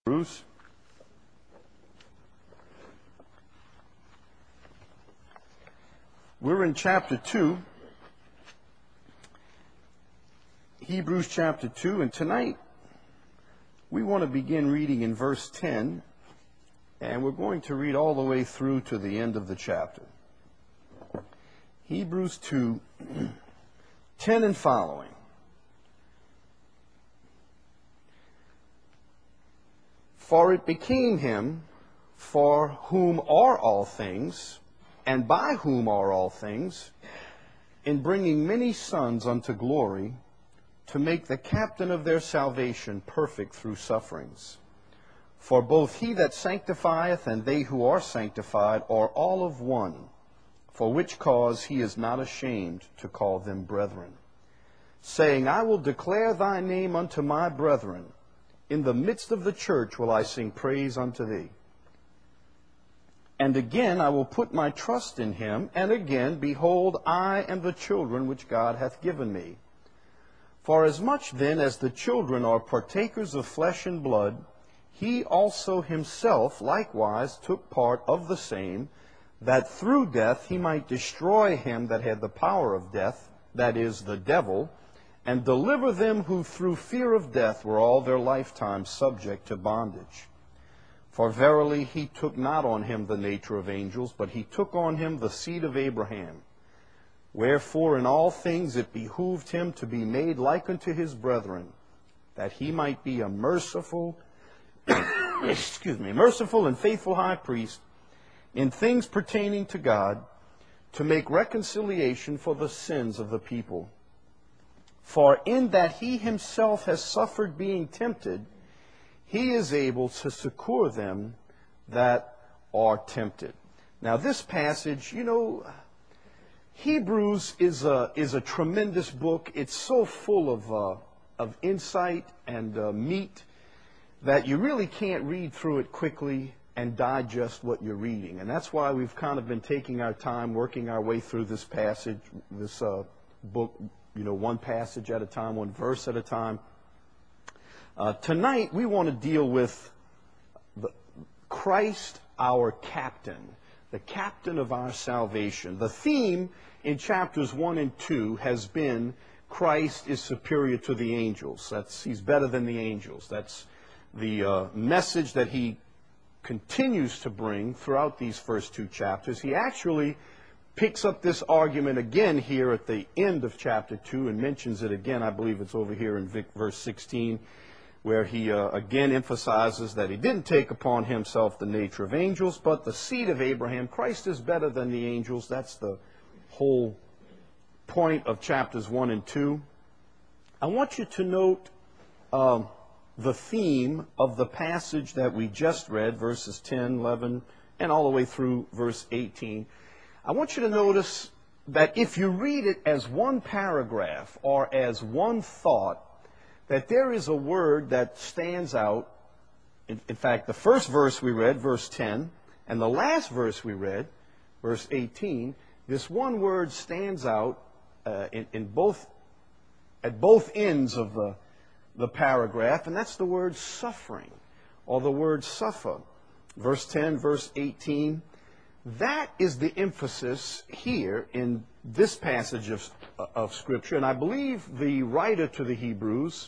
Bruce. We're in chapter 2, Hebrews chapter 2, and tonight we want to begin reading in verse 10, and we're going to read all the way through to the end of the chapter. Hebrews 2, 10 and following. For it became him, for whom are all things, and by whom are all things, in bringing many sons unto glory, to make the captain of their salvation perfect through sufferings. For both he that sanctifieth and they who are sanctified are all of one, for which cause he is not ashamed to call them brethren, saying, I will declare thy name unto my brethren. In the midst of the church will I sing praise unto thee. And again I will put my trust in him, and again, behold, I and the children which God hath given me. For as much then as the children are partakers of flesh and blood, he also himself likewise took part of the same, that through death he might destroy him that had the power of death, that is, the devil, and deliver them who through fear of death were all their lifetime subject to bondage. For verily he took not on him the nature of angels, but he took on him the seed of Abraham. Wherefore in all things it behooved him to be made like unto his brethren, that he might be a merciful, merciful and faithful high priest in things pertaining to God, to make reconciliation for the sins of the people. For in that he himself has suffered being tempted, he is able to succor them that are tempted. Now this passage, Hebrews is a tremendous book. It's so full of insight and meat that you really can't read through it quickly and digest what you're reading. And that's why we've kind of been taking our time, working our way through this passage, this book, one passage at a time, one verse at a time. Tonight, we want to deal with Christ, our captain, the captain of our salvation. The theme in chapters 1 and 2 has been Christ is superior to the angels. He's better than the angels. That's the message that he continues to bring throughout these first two chapters. He actually picks up this argument again here at the end of chapter 2 and mentions it again. I believe it's over here in verse 16, where he again emphasizes that he didn't take upon himself the nature of angels, but the seed of Abraham. Christ is better than the angels. That's the whole point of chapters 1 and 2. I want you to note the theme of the passage that we just read, verses 10, 11, and all the way through verse 18. I want you to notice that if you read it as one paragraph or as one thought, that there is a word that stands out. In fact, the first verse we read, verse 10, and the last verse we read, verse 18, this one word stands out at both ends of the paragraph, and that's the word suffering, or the word suffer. Verse 10, verse 18. That is the emphasis here in this passage of Scripture. And I believe the writer to the Hebrews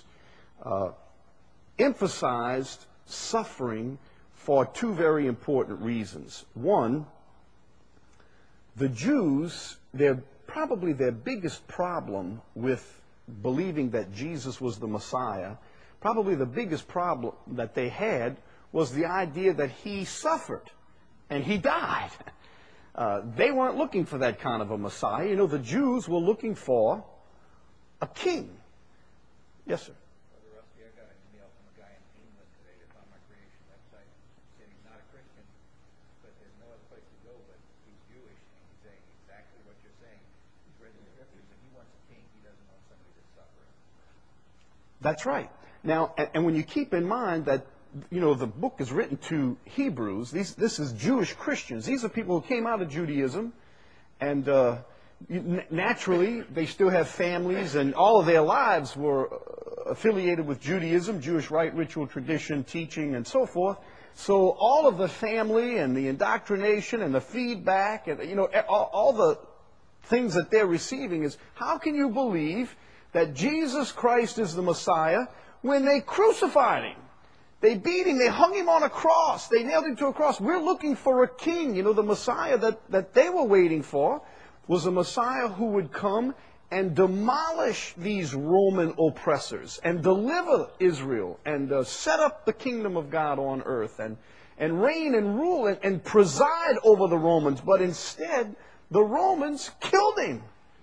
emphasized suffering for two very important reasons. One, the Jews, probably their biggest problem with believing that Jesus was the Messiah, probably the biggest problem that they had was the idea that he suffered. And he died. They weren't looking for that kind of a Messiah. The Jews were looking for a king. Yes, sir. Brother Rusty, I got an email from a guy in England today that's on my creation website. He said he's not a Christian, but there's no other place to go, but he's Jewish, and he's saying exactly what you're saying. He's read the scriptures, and he wants a king. He doesn't want somebody that's suffering. That's right. Now, and when you keep in mind that the book is written to Hebrews. This is Jewish Christians. These are people who came out of Judaism, and naturally, they still have families, and all of their lives were affiliated with Judaism, Jewish rite, ritual, tradition, teaching, and so forth. So all of the family and the indoctrination and the feedback and, all the things that they're receiving is, how can you believe that Jesus Christ is the Messiah when they crucified him? They beat him. They hung him on a cross. They nailed him to a cross. We're looking for a king. The Messiah that they were waiting for was a Messiah who would come and demolish these Roman oppressors and deliver Israel and set up the kingdom of God on earth and reign and rule and preside over the Romans. But instead, the Romans killed him.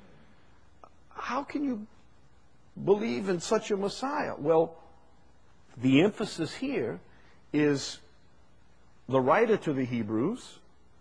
How can you believe in such a Messiah? Well, the emphasis here is the writer to the Hebrews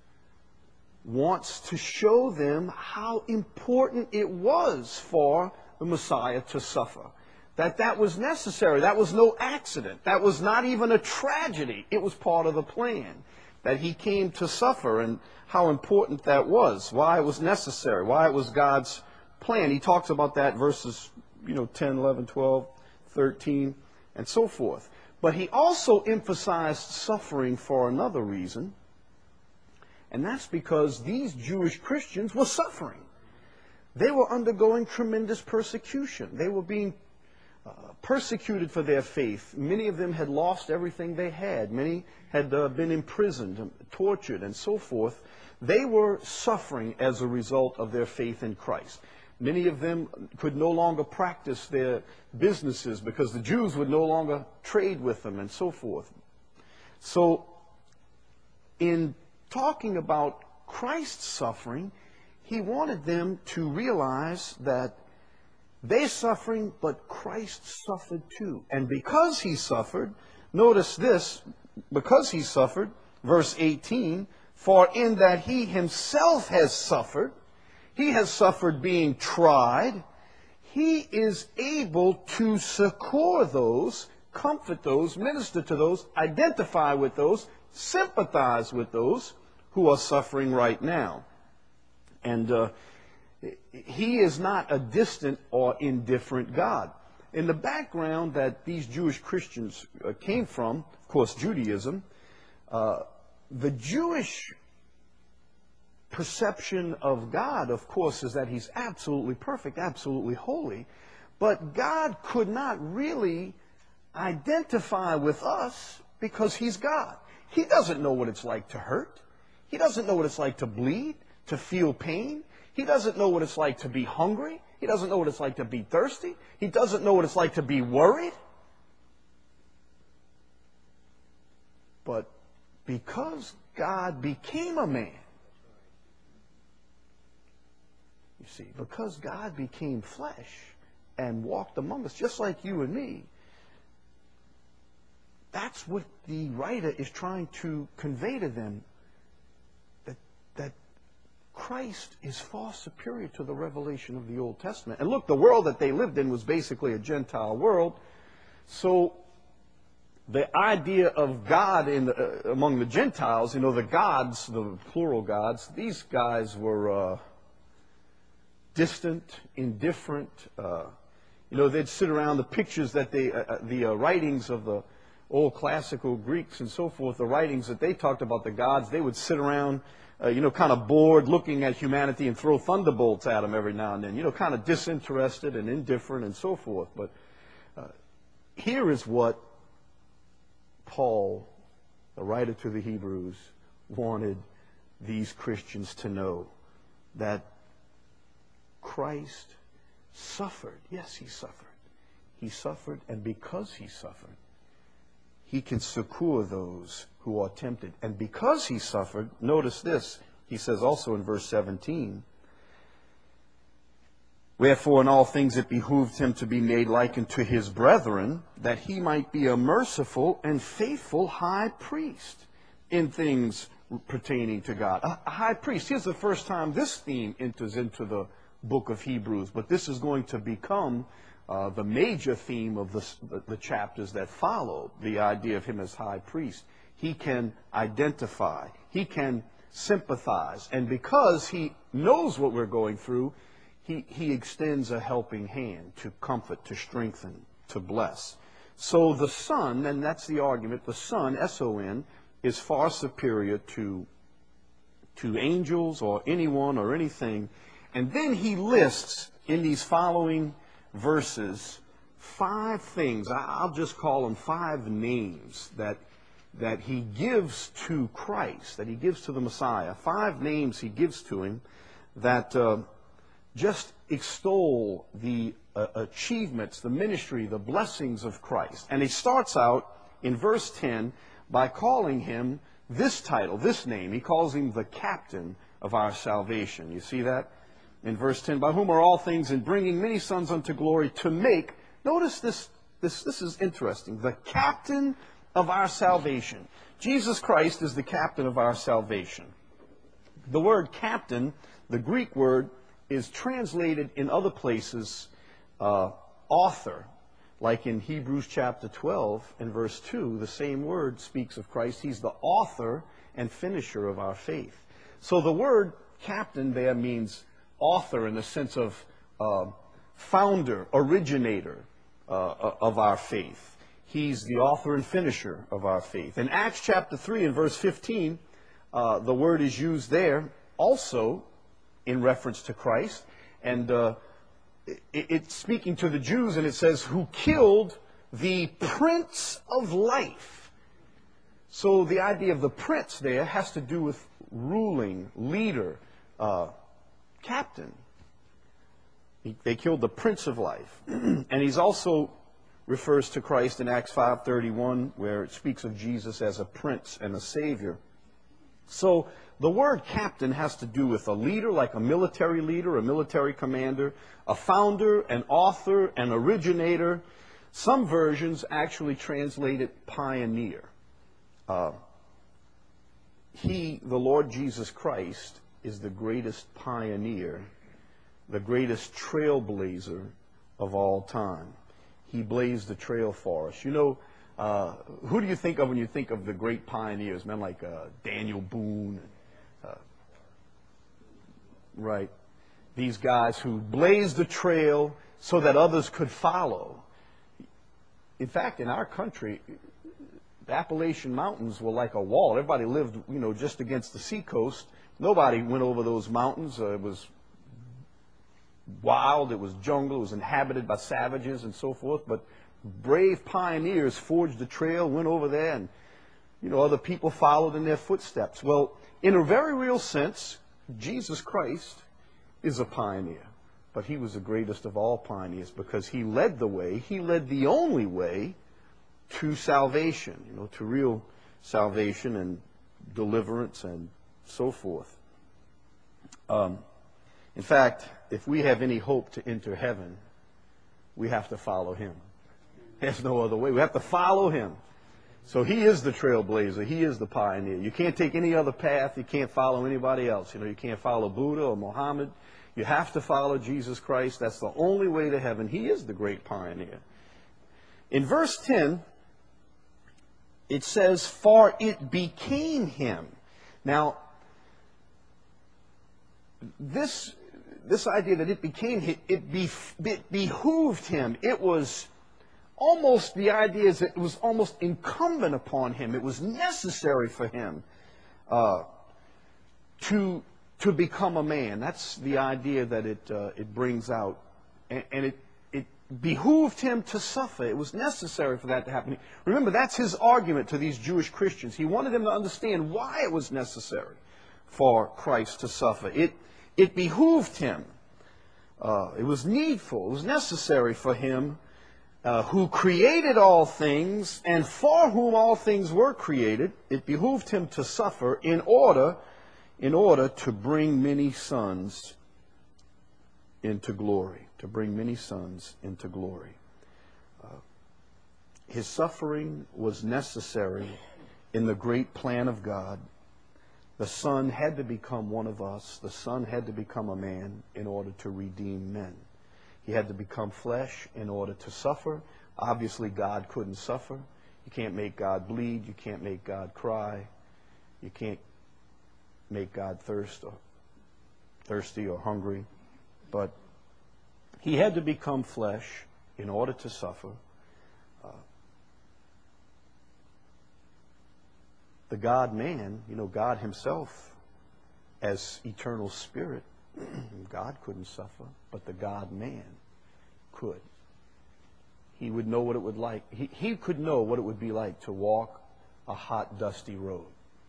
wants to show them how important it was for the Messiah to suffer. That was necessary. That was no accident. That was not even a tragedy. It was part of the plan that he came to suffer, and how important that was, why it was necessary, why it was God's plan. He talks about that verses 10, 11, 12, 13, and so forth. But he also emphasized suffering for another reason, and that's because these Jewish Christians were suffering. They were undergoing tremendous persecution. They were being persecuted for their faith. Many of them had lost everything they had. Many had been imprisoned, tortured, and so forth. They were suffering as a result of their faith in Christ. Many of them could no longer practice their businesses because the Jews would no longer trade with them and so forth. So, in talking about Christ's suffering, he wanted them to realize that they're suffering, but Christ suffered too. And because he suffered, notice this, because he suffered, verse 18, for in that he himself has suffered, he has suffered being tried, he is able to succor those, comfort those, minister to those, identify with those, sympathize with those who are suffering right now. And he is not a distant or indifferent God. In the background that these Jewish Christians came from, of course, Judaism, the Jewish perception of God, of course, is that he's absolutely perfect, absolutely holy. But God could not really identify with us because he's God. He doesn't know what it's like to hurt. He doesn't know what it's like to bleed, to feel pain. He doesn't know what it's like to be hungry. He doesn't know what it's like to be thirsty. He doesn't know what it's like to be worried. But because God became a man, you see, because God became flesh and walked among us, just like you and me, that's what the writer is trying to convey to them, that Christ is far superior to the revelation of the Old Testament. And look, the world that they lived in was basically a Gentile world. So the idea of God among the Gentiles, the gods, the plural gods, these guys were distant, indifferent. They'd sit around the pictures that the writings of the old classical Greeks and so forth, the writings that they talked about the gods, they would sit around kind of bored, looking at humanity and throw thunderbolts at them every now and then, kind of disinterested and indifferent and so forth. But here is what Paul, the writer to the Hebrews, wanted these Christians to know, that Christ suffered. Yes, he suffered. He suffered, and because he suffered, he can succor those who are tempted. And because he suffered, notice this, he says also in verse 17, wherefore in all things it behooved him to be made like unto his brethren, that he might be a merciful and faithful high priest in things pertaining to God. A high priest. Here's the first time this theme enters into the book of Hebrews, but this is going to become the major theme of the chapters that follow, the idea of him as high priest. He can identify. He can sympathize. And because he knows what we're going through, he extends a helping hand to comfort, to strengthen, to bless. So the Son, and that's the argument, the Son, S-O-N, is far superior to angels or anyone or anything. And then he lists in these following verses 5 things. I'll just call them 5 names that he gives to Christ, that he gives to the Messiah. 5 names he gives to him that just extol the achievements, the ministry, the blessings of Christ. And he starts out in verse 10 by calling him this title, this name. He calls him the captain of our salvation. You see that? In verse 10, by whom are all things, in bringing many sons unto glory, to make, notice this is interesting, the captain of our salvation. Jesus Christ is the captain of our salvation. The word captain, the Greek word, is translated in other places author. Like in Hebrews chapter 12 and verse 2, the same word speaks of Christ. He's the author and finisher of our faith. So the word captain there means author in the sense of founder, originator of our faith. He's the author and finisher of our faith. In Acts chapter 3 and verse 15, the word is used there also in reference to Christ. And it's speaking to the Jews, and it says, who killed the Prince of Life. So the idea of the prince there has to do with ruling, leader, captain. They killed the Prince of Life. And he's also refers to Christ in Acts 5:31, where it speaks of Jesus as a prince and a savior. So the word captain has to do with a leader, like a military leader, a military commander, a founder, an author, an originator. Some versions actually translate it pioneer. The Lord Jesus Christ, is the greatest pioneer, the greatest trailblazer of all time. He blazed the trail for us. You know, who do you think of when you think of the great pioneers? Men like Daniel Boone, right? These guys who blazed the trail so that others could follow. In fact, in our country, the Appalachian Mountains were like a wall. Everybody lived, just against the seacoast. Nobody went over those mountains. It was wild. It was jungle. It was inhabited by savages and so forth. But brave pioneers forged the trail, went over there, and, other people followed in their footsteps. Well, in a very real sense, Jesus Christ is a pioneer. But he was the greatest of all pioneers because he led the way. He led the only way to salvation, to real salvation and deliverance and so forth. In fact, if we have any hope to enter heaven, we have to follow him. There's no other way. We have to follow him. So he is the trailblazer. He is the pioneer. You can't take any other path. You can't follow anybody else. You can't follow Buddha or Muhammad. You have to follow Jesus Christ. That's the only way to heaven. He is the great pioneer. In verse 10, it says, for it became him. Now, this idea that it became him, it behooved him. It was almost, the idea is that it was almost incumbent upon him. It was necessary for him to become a man. That's the idea that it brings out. And it behooved him to suffer. It was necessary for that to happen. Remember, that's his argument to these Jewish Christians. He wanted them to understand why it was necessary for Christ to suffer. It behooved him. It was needful. It was necessary for him who created all things and for whom all things were created. It behooved him to suffer in order to bring many sons into glory. To bring many sons into glory. His suffering was necessary in the great plan of God. The Son had to become one of us. The Son had to become a man in order to redeem men. He had to become flesh in order to suffer. Obviously, God couldn't suffer. You can't make God bleed. You can't make God cry. You can't make God thirsty or hungry, but he had to become flesh in order to suffer. The God-man, God himself as eternal spirit, God couldn't suffer, but the God-man could. He would know what it would like. He could know what it would be like to walk a hot, dusty road.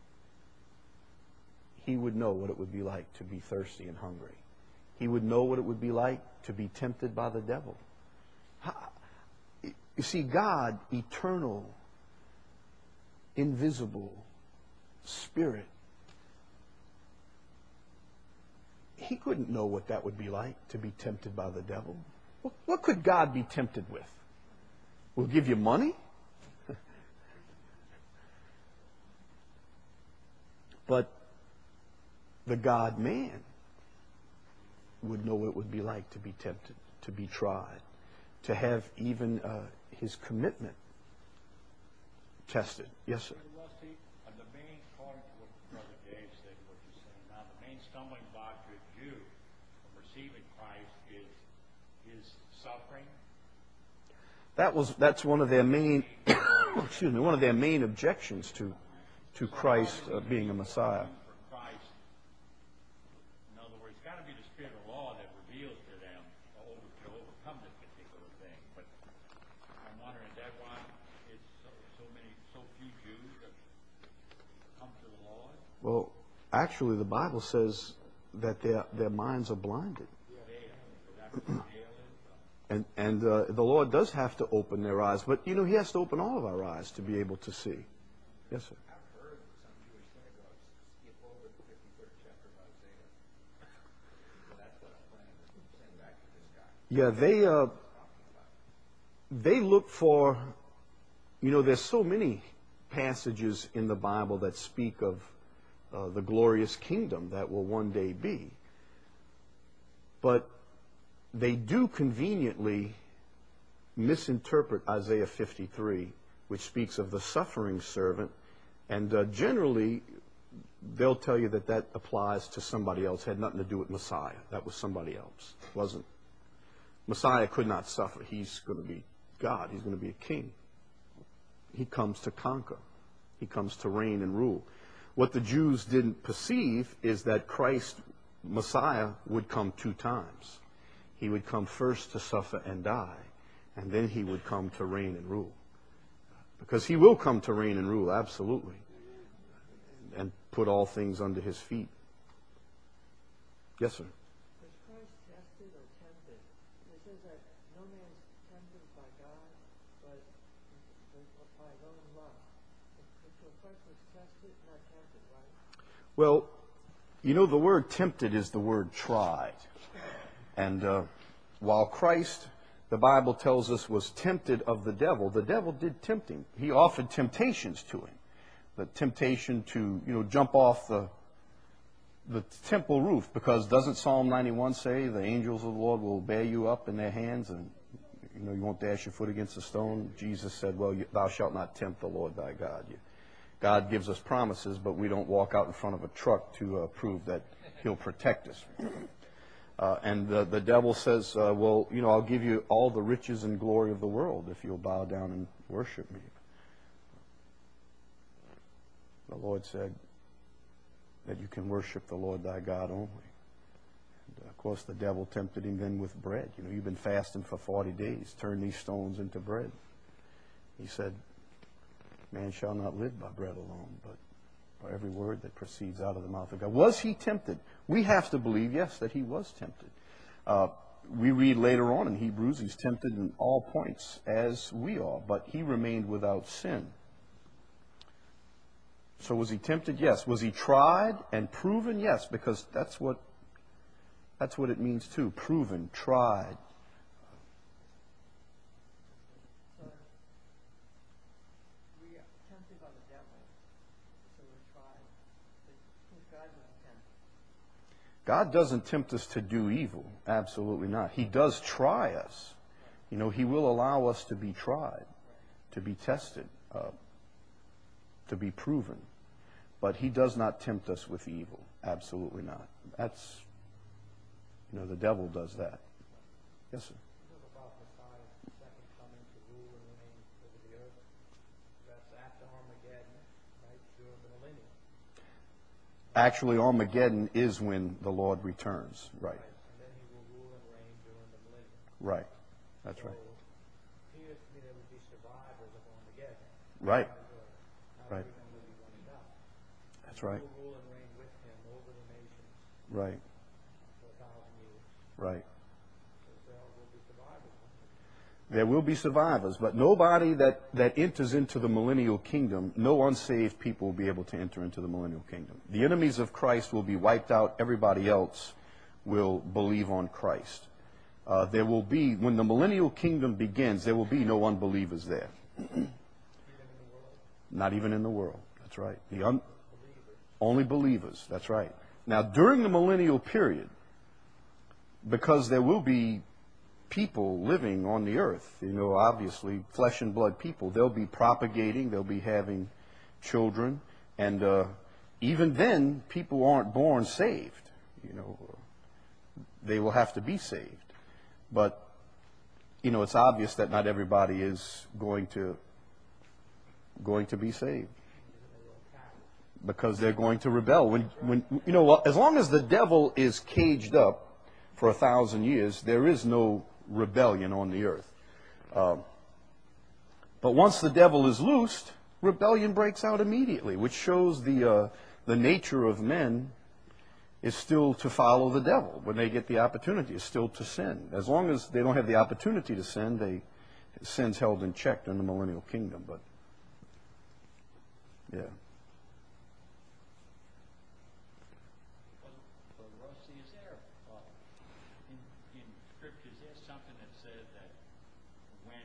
He would know what it would be like to be thirsty and hungry. He would know what it would be like to be tempted by the devil. You see, God, eternal, invisible, spirit, he couldn't know what that would be like to be tempted by the devil. What could God be tempted with? We'll give you money? But the God-man would know what it would be like to be tempted, to be tried, to have even his commitment tested. Yes, sir. Rusty, the main, according to what Brother Dave said, what you're saying now, the main stumbling block to a Jew from receiving Christ is his suffering. That's one of their main one of their main objections to Christ being a Messiah. For Christ, in other words, it's got to be the spirit of law that reveals to them to overcome this particular thing. But I'm wondering, is that why it's so few Jews have come to the Lord? Well, actually, the Bible says that their minds are blinded. And the Lord does have to open their eyes. But, he has to open all of our eyes to be able to see. Yes, sir. I've heard some Jewish synagogues skip over the 53rd chapter of Isaiah. So that's what I'm planning to send back to this guy. Yeah, they look for, there's so many passages in the Bible that speak of the glorious kingdom that will one day be. But they do conveniently misinterpret Isaiah 53, which speaks of the suffering servant, and generally they'll tell you that applies to somebody else, had nothing to do with Messiah. That was somebody else. It wasn't. Messiah could not suffer. He's going to be God. He's going to be a king. He comes to conquer. He comes to reign and rule. What the Jews didn't perceive is that Christ, Messiah, would come 2 times. He would come first to suffer and die, and then he would come to reign and rule. Because he will come to reign and rule, absolutely, and put all things under his feet. Yes, sir. Was Christ tested or tempted? It says that no man's tempted by God, but by his own love. So Christ was tested, not tempted, right? Well, the word tempted is the word tried. And while Christ, the Bible tells us, was tempted of the devil did tempt him. He offered temptations to him. The temptation to, jump off the temple roof, because doesn't Psalm 91 say the angels of the Lord will bear you up in their hands and, you won't dash your foot against a stone? Jesus said, well, thou shalt not tempt the Lord thy God. God gives us promises, but we don't walk out in front of a truck to prove that he'll protect us. And the devil says, well, I'll give you all the riches and glory of the world if you'll bow down and worship me. The Lord said that you can worship the Lord thy God only. And of course, the devil tempted him then with bread. You've been fasting for 40 days. Turn these stones into bread. He said, man shall not live by bread alone, but by every word that proceeds out of the mouth of God. Was he tempted? We have to believe, yes, that he was tempted. We read later on in Hebrews, he's tempted in all points as we are, but he remained without sin. So was he tempted? Yes. Was he tried and proven? Yes, because that's what it means too. Proven, tried. We are tempted by the devil, so we're tried. But God was tempted. God doesn't tempt us to do evil. Absolutely not. He does try us. He will allow us to be tried, to be tested, to be proven. But he does not tempt us with evil. Absolutely not. That's, the devil does that. Yes, sir. What about Messiah's second coming to rule and reign over the earth? That's after Armageddon, right? During the millennium. Actually, Armageddon is when the Lord returns. Right. And then he will rule and reign during the millennium. Right. That's right. So, it appears to me there would be survivors of Armageddon. Right. Not Right. everyone will be running down. That's right. He will rule and reign with him over the nations Right. for 1,000 years. Right. So there will be survivors. There will be survivors, but nobody that enters into the millennial kingdom, no unsaved people will be able to enter into the millennial kingdom. The enemies of Christ will be wiped out. Everybody else will believe on Christ. There will be, when the millennial kingdom begins, there will be no unbelievers there. Not even in the world. That's right. Only believers. That's right. Now, during the millennial period, because there will be people living on the earth, obviously flesh and blood people, they'll be propagating, they'll be having children, and even then, people aren't born saved. They will have to be saved. But, it's obvious that not everybody is going to be saved, because they're going to rebel. As long as the devil is caged up for 1,000 years, there is no rebellion on the earth. But once the devil is loosed, rebellion breaks out immediately, which shows the nature of men is still to follow the devil when they get the opportunity, is still to sin. As long as they don't have the opportunity to sin, sin's held in check in the millennial kingdom. But yeah. Well, Rusty, is there, in Scripture, is there something that says that when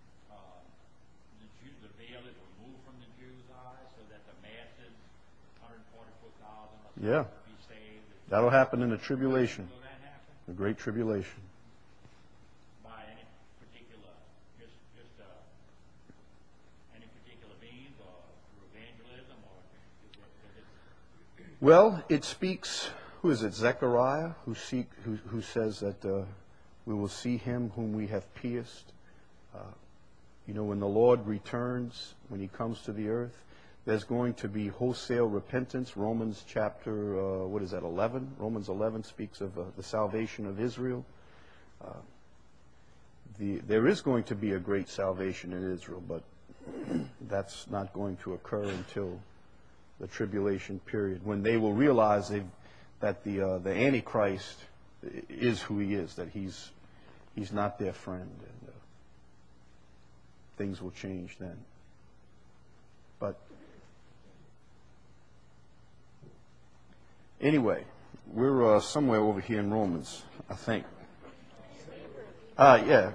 the veil is removed from the Jews' eyes, so that the masses, 144,000, Yeah. be saved? That'll happen in the tribulation, Will that happen? the great tribulation. By any particular, just any particular means, or through evangelism, or is it? Well, it speaks, who is it, Zechariah, who says that we will see him whom we have pierced. When the Lord returns, when he comes to the earth, there's going to be wholesale repentance. Romans chapter, 11? Romans 11 speaks of the salvation of Israel. There is going to be a great salvation in Israel, but that's not going to occur until the tribulation period, when they will realize that the Antichrist is who he is, that he's not their friend, and things will change then. But anyway, we're somewhere over here in Romans, I think. Yeah.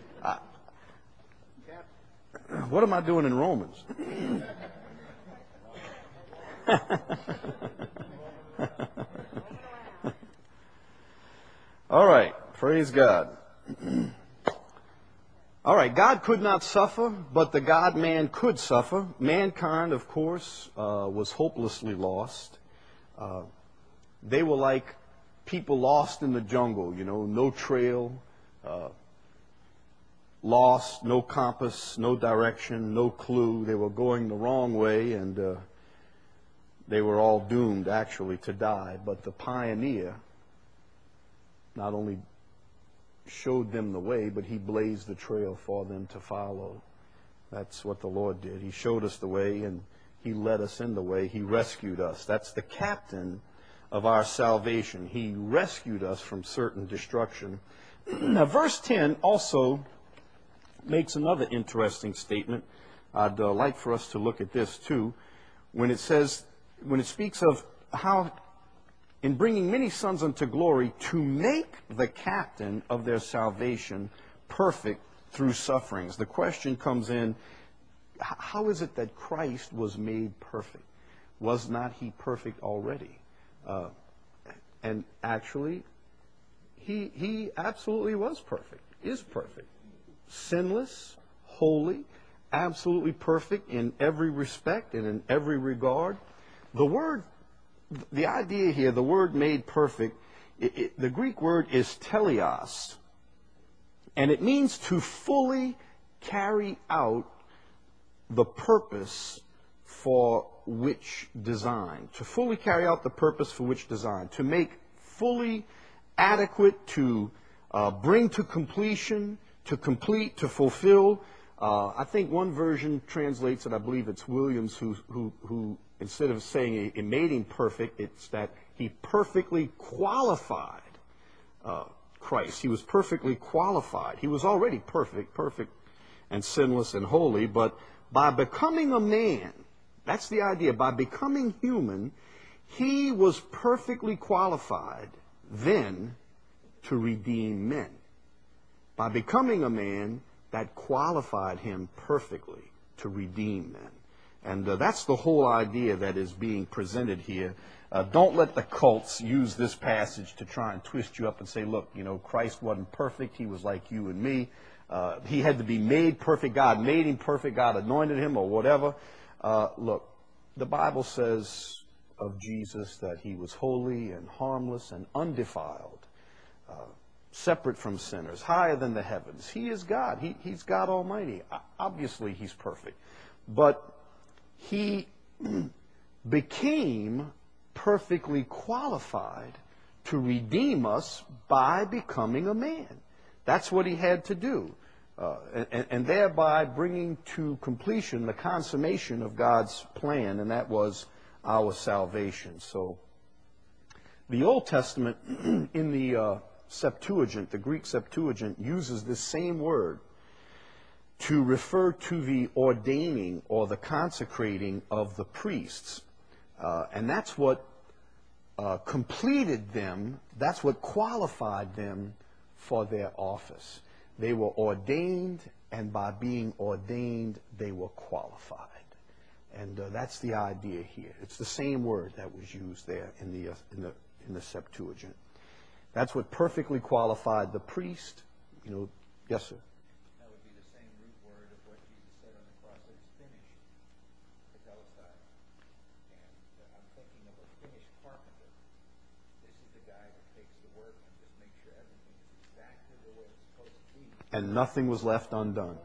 What am I doing in Romans? All right. Praise God. All right. God could not suffer, but the God-man could suffer. Mankind, of course, was hopelessly lost. They were like people lost in the jungle, no trail, lost, no compass, no direction, no clue. They were going the wrong way, and they were all doomed, actually, to die. But the pioneer not only showed them the way, but he blazed the trail for them to follow. That's what the Lord did. He showed us the way, and he led us in the way. He rescued us. That's the captain of our salvation. He rescued us from certain destruction. Now, verse 10 also makes another interesting statement. I'd like for us to look at this too. When it speaks of how, in bringing many sons unto glory, to make the captain of their salvation perfect through sufferings. The question comes in, how is it that Christ was made perfect? Was not he perfect already? And actually, he absolutely was perfect, is perfect. Sinless, holy, absolutely perfect in every respect and in every regard. the idea here, the word made perfect, the Greek word is teleos, and it means to fully carry out the purpose for which design, to fully carry out the purpose for which design, to make fully adequate, to bring to completion, to complete, to fulfill. I think one version translates it, I believe it's Williams, who instead of saying it made him perfect, it's that he perfectly qualified Christ. He was perfectly qualified. He was already perfect and sinless and holy, but by becoming a man, that's the idea, by becoming human, he was perfectly qualified then to redeem men. By becoming a man, that qualified him perfectly to redeem men. And that's the whole idea that is being presented here. Don't let the cults use this passage to try and twist you up and say, look, Christ wasn't perfect. He was like you and me. He had to be made perfect. God made him perfect. God anointed him or whatever. Look, the Bible says of Jesus that he was holy and harmless and undefiled, separate from sinners, higher than the heavens. He is God. He's God Almighty. Obviously, he's perfect. But he became perfectly qualified to redeem us by becoming a man. That's what he had to do. And thereby bringing to completion the consummation of God's plan, and that was our salvation. So the Old Testament in the Septuagint, the Greek Septuagint, uses this same word to refer to the ordaining or the consecrating of the priests. And that's what completed them, that's what qualified them for their office. They were ordained, and by being ordained, they were qualified. And that's the idea here. It's the same word that was used there in the Septuagint. That's what perfectly qualified the priest. Yes, sir. That would be the same root word of what Jesus said on the cross, that it's finished, tetelestai. And I'm thinking of a finished carpenter. This is the guy that takes the work and just makes sure everything is exactly the way it's supposed to be. And nothing was left undone.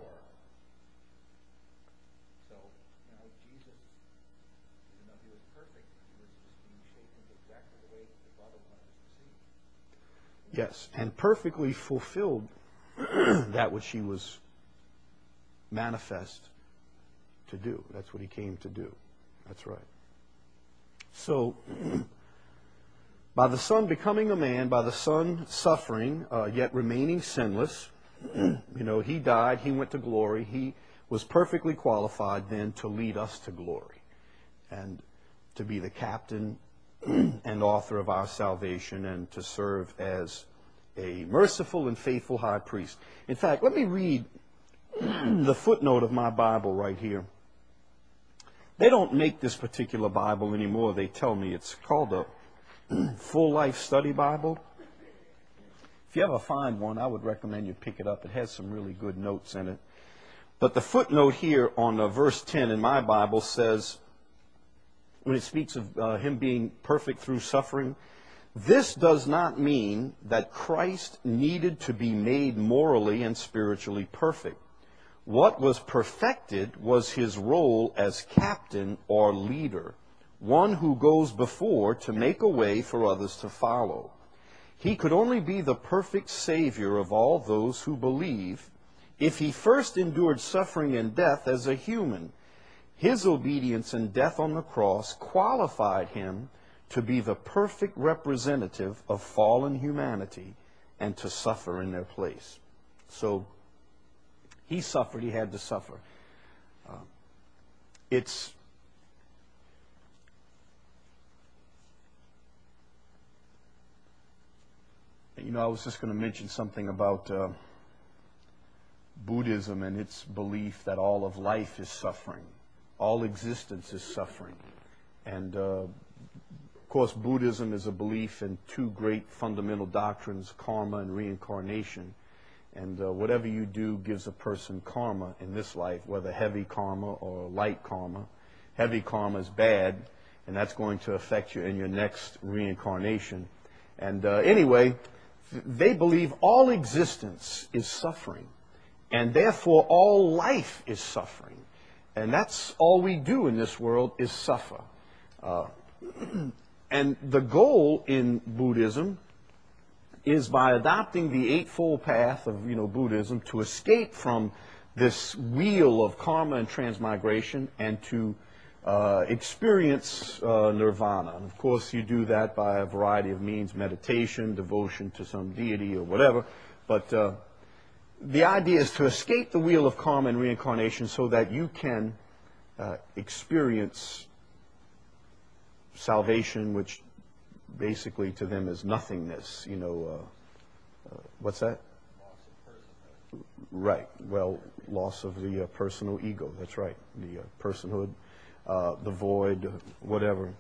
So, Jesus, even though he was perfect, he was just being shaped into exactly the way the Father wanted us to see. Yes, and perfectly fulfilled that which he was manifest to do. That's what he came to do. That's right. So, by the Son becoming a man, by the Son suffering, yet remaining sinless, he died, he went to glory, he was perfectly qualified then to lead us to glory and to be the captain and author of our salvation and to serve as a merciful and faithful high priest. In fact, let me read the footnote of my Bible right here. They don't make this particular Bible anymore. They tell me it's called a Full Life Study Bible. If you ever find one, I would recommend you pick it up. It has some really good notes in it. But the footnote here on verse 10 in my Bible says, when it speaks of him being perfect through suffering, this does not mean that Christ needed to be made morally and spiritually perfect. What was perfected was his role as captain or leader, one who goes before to make a way for others to follow. He could only be the perfect Savior of all those who believe if he first endured suffering and death as a human. His obedience and death on the cross qualified him to be the perfect representative of fallen humanity and to suffer in their place. So, he suffered, he had to suffer. I was just going to mention something about Buddhism and its belief that all of life is suffering. All existence is suffering. And, of course, Buddhism is a belief in two great fundamental doctrines, karma and reincarnation. And whatever you do gives a person karma in this life, whether heavy karma or light karma. Heavy karma is bad, and that's going to affect you in your next reincarnation. And anyway, they believe all existence is suffering, and therefore all life is suffering. And that's all we do in this world is suffer. And the goal in Buddhism is by adopting the Eightfold Path of Buddhism to escape from this wheel of karma and transmigration and to experience nirvana. And of course, you do that by a variety of means: meditation, devotion to some deity, or whatever. But the idea is to escape the wheel of karma and reincarnation so that you can experience salvation, which basically to them is nothingness. What's that? Loss of personhood. Right. Well, loss of the personal ego. That's right. The personhood, the void, whatever.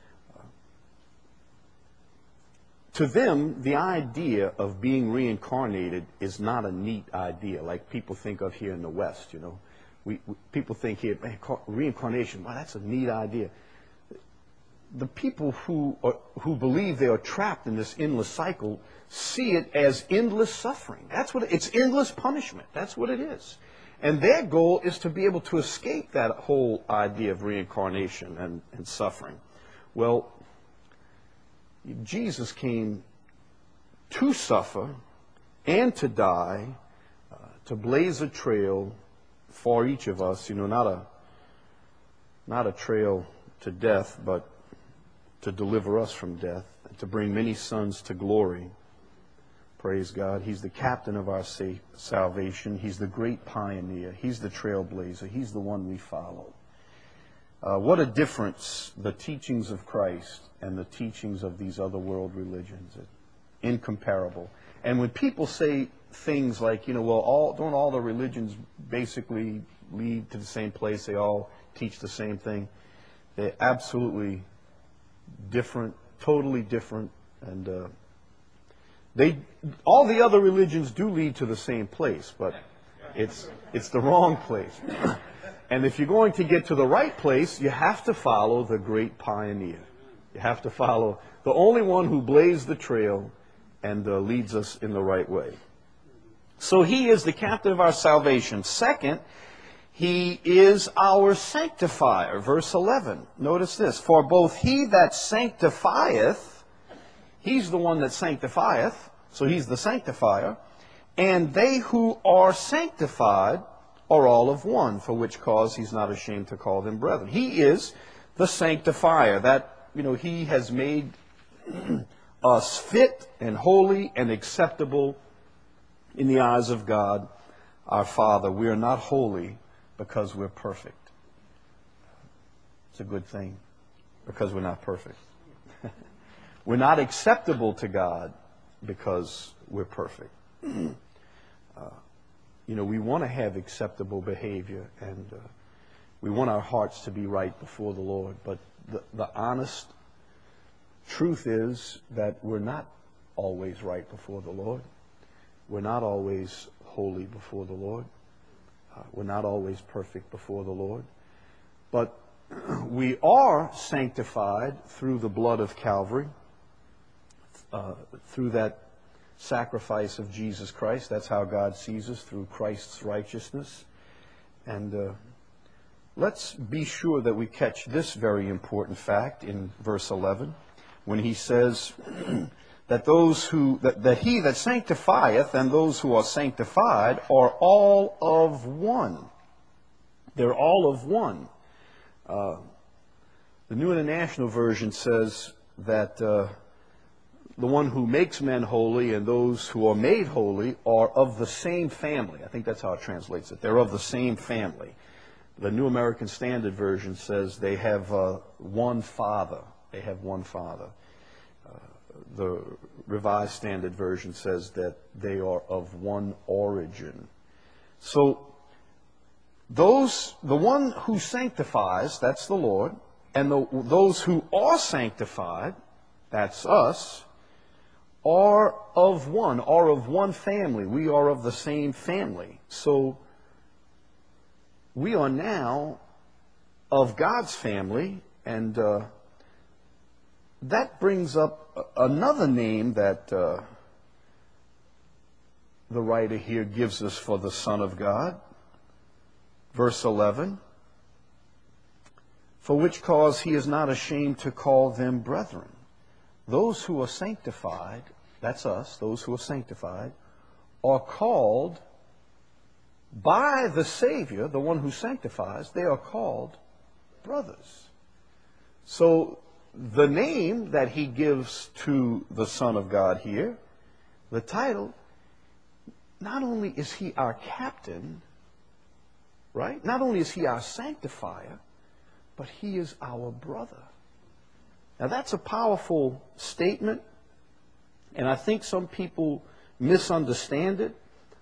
To them, the idea of being reincarnated is not a neat idea like people think of here in the West. People think here, man, reincarnation, wow, that's a neat idea. The people who believe they are trapped in this endless cycle see it as endless suffering. That's what it's endless punishment. That's what it is. And their goal is to be able to escape that whole idea of reincarnation and suffering. Well, Jesus came to suffer and to die, to blaze a trail for each of us. Not a trail to death, but to deliver us from death, and to bring many sons to glory. Praise God. He's the captain of our salvation. He's the great pioneer. He's the trailblazer. He's the one we follow. What a difference the teachings of Christ and the teachings of these other world religions. Incomparable. And when people say things like, don't all the religions basically lead to the same place? They all teach the same thing. They're absolutely different, totally different, and all the other religions do lead to the same place, but it's the wrong place. And if you're going to get to the right place, you have to follow the great pioneer. You have to follow the only one who blazed the trail and leads us in the right way. So he is the captain of our salvation. Second, he is our sanctifier. Verse 11. Notice this. For both he that sanctifieth, he's the one that sanctifieth, so he's the sanctifier, and they who are sanctified are all of one, for which cause he's not ashamed to call them brethren. He is the sanctifier. That, he has made us fit and holy and acceptable in the eyes of God, our Father. We are not holy because we're perfect. It's a good thing, because we're not perfect. We're not acceptable to God because we're perfect. We want to have acceptable behavior, and we want our hearts to be right before the Lord. But the honest truth is that we're not always right before the Lord. We're not always holy before the Lord. We're not always perfect before the Lord. But we are sanctified through the blood of Calvary, through that sacrifice of Jesus Christ. That's how God sees us, through Christ's righteousness. And let's be sure that we catch this very important fact in verse 11, when he says that he that sanctifieth and those who are sanctified are all of one. They're all of one. The New International Version says that the one who makes men holy and those who are made holy are of the same family. I think that's how it translates it. They're of the same family. The New American Standard Version says they have one Father. They have one Father. The Revised Standard Version says that they are of one origin. So the one who sanctifies, that's the Lord, and those who are sanctified, that's us, are of one family. We are of the same family. So we are now of God's family, and that brings up another name that the writer here gives us for the Son of God. Verse 11, for which cause he is not ashamed to call them brethren. Those who are sanctified, that's us, those who are sanctified, are called by the Savior, the one who sanctifies, they are called brothers. So the name that he gives to the Son of God here, the title, not only is he our captain, right? Not only is he our sanctifier, but he is our brother. Now that's a powerful statement, and I think some people misunderstand it.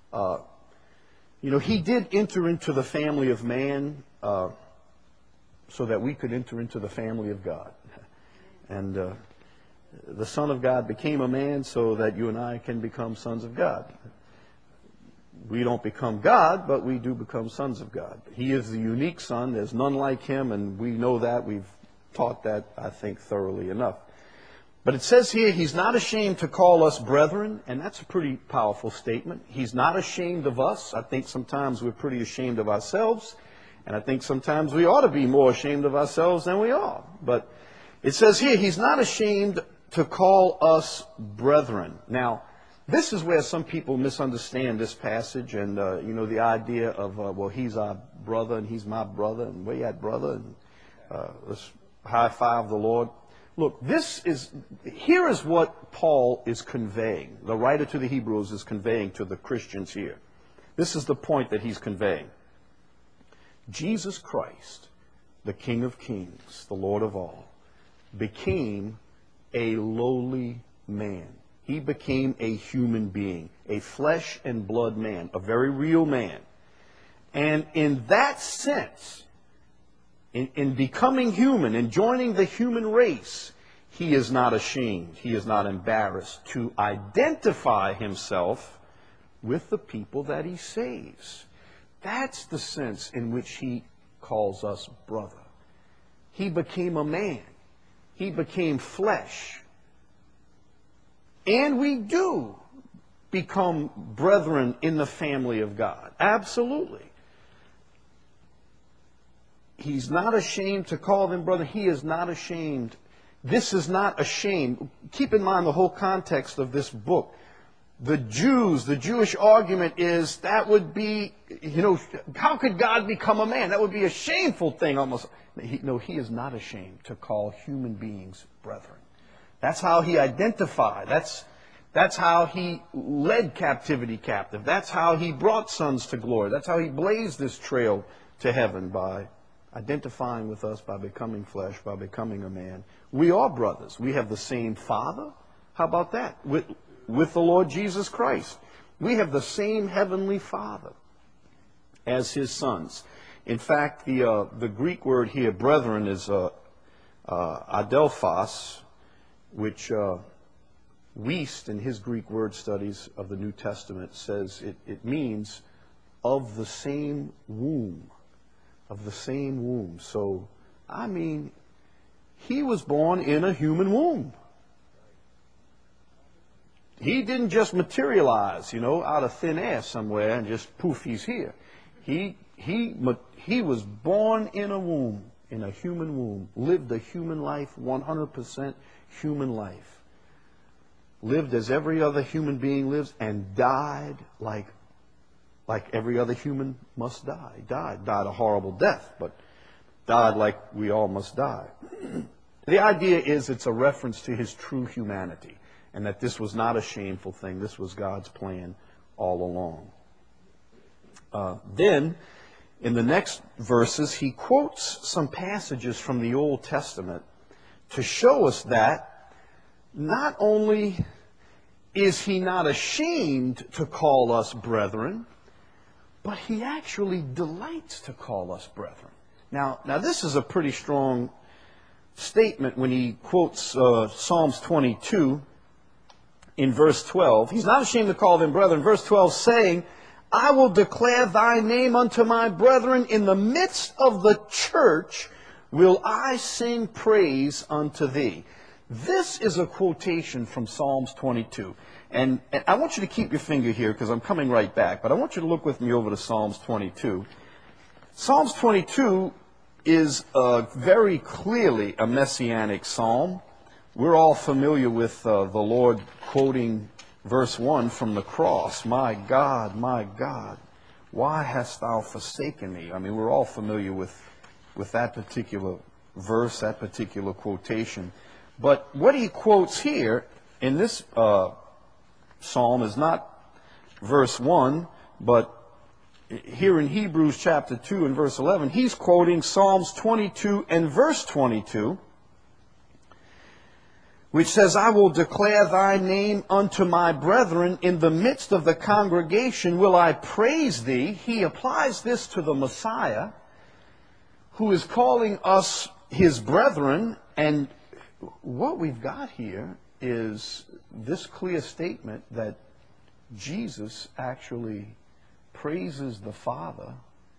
He did enter into the family of man so that we could enter into the family of God. And the Son of God became a man so that you and I can become sons of God. We don't become God, but we do become sons of God. He is the unique Son. There's none like him, and we know that. We've taught that, I think, thoroughly enough. But it says here, he's not ashamed to call us brethren, and that's a pretty powerful statement. He's not ashamed of us. I think sometimes we're pretty ashamed of ourselves, and I think sometimes we ought to be more ashamed of ourselves than we are. But it says here, he's not ashamed to call us brethren. Now, this is where some people misunderstand this passage and, the idea of, he's our brother and he's my brother and where you at, brother? And let's high five the Lord. Look, here is what Paul is conveying. The writer to the Hebrews is conveying to the Christians here. This is the point that he's conveying. Jesus Christ, the King of Kings, the Lord of all, became a lowly man. He became a human being, a flesh and blood man, a very real man. And in that sense, in becoming human, in joining the human race, he is not ashamed, he is not embarrassed to identify himself with the people that he saves. That's the sense in which he calls us brother. He became a man. He became flesh. And we do become brethren in the family of God. Absolutely. He's not ashamed to call them brother. He is not ashamed. This is not a shame. Keep in mind the whole context of this book. The Jewish argument is that would be, how could God become a man? That would be a shameful thing almost. He is not ashamed to call human beings brethren. That's how he identified. That's how he led captivity captive. That's how he brought sons to glory. That's how he blazed this trail to heaven, by identifying with us, by becoming flesh, by becoming a man. We are brothers. We have the same Father. How about that? With the Lord Jesus Christ. We have the same heavenly Father as his sons. In fact, the Greek word here, brethren, is adelphos, which Wiest, in his Greek word studies of the New Testament, says it means of the same womb. Of the same womb. So, he was born in a human womb. He didn't just materialize, out of thin air somewhere and just poof, he's here. He was born in a womb, in a human womb, lived a human life, 100% human life. Lived as every other human being lives, and died like every other human must die. Died a horrible death, but died like we all must die. The idea is it's a reference to his true humanity, and that this was not a shameful thing. This was God's plan all along. Then, in the next verses, he quotes some passages from the Old Testament to show us that not only is he not ashamed to call us brethren, but he actually delights to call us brethren. Now this is a pretty strong statement when he quotes Psalms 22 in verse 12. He's not ashamed to call them brethren. Verse 12 saying, I will declare thy name unto my brethren. In the midst of the church will I sing praise unto thee. This is a quotation from Psalms 22. And I want you to keep your finger here because I'm coming right back. But I want you to look with me over to Psalms 22. Psalms 22 is very clearly a messianic psalm. We're all familiar with the Lord quoting verse 1 from the cross. My God, why hast thou forsaken me? I mean, we're all familiar with that particular verse, that particular quotation. But what he quotes here in this psalm is not verse 1, but here in Hebrews chapter 2 and verse 11, he's quoting Psalms 22 and verse 22, which says, I will declare thy name unto my brethren. In the midst of the congregation will I praise thee. He applies this to the Messiah, who is calling us his brethren. And what we've got here is this clear statement that Jesus actually praises the Father